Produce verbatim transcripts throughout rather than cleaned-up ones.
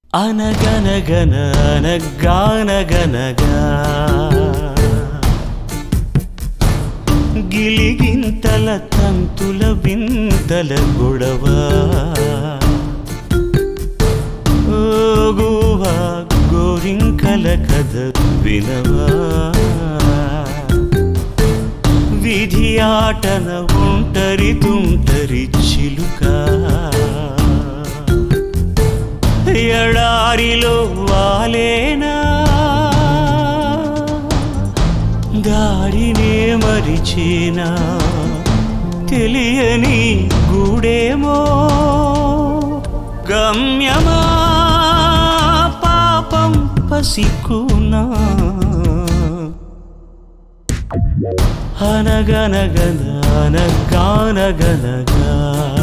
అనగనగన అనగానగనగా గిలిగింతల తంతుల వింతల గొడవ ఓగువా గోరింకల కథ వినవా విధి ఆటన ఒంటరి తుంటరి చిలుక ఎడారిలో వాలేనా దారినే మరిచేనా తెలియని గూడేమో గమ్యమా పాపం పసికునా అనగనగన అనగానగనగా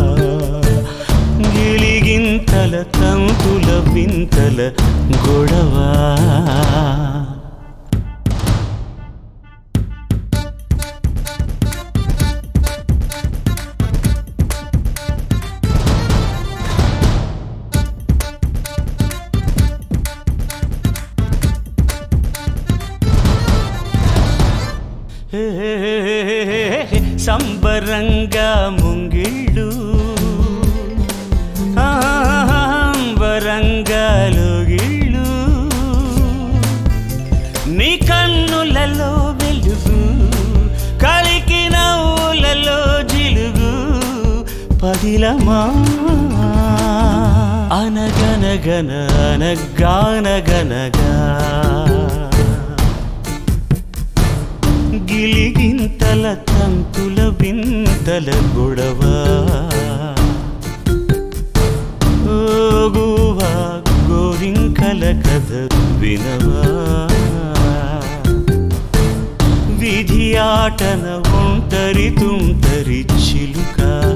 గిలిగింతల తంతుల వింతల గొడవ సంబరంగా ముంగిళ్ళు వరంగాలుగిళ్ళు నీ కన్నులలో వెలుగు కలికి నవ్వులలో జిలుగు పదిలమా అనగనగన అనగానగనగా గిలిగింతల తంతుల వింతల గొడవ ఓగువా గోరింకల కథ వినవా విధి ఆటన ఒంటరి తుంటరి చిలుక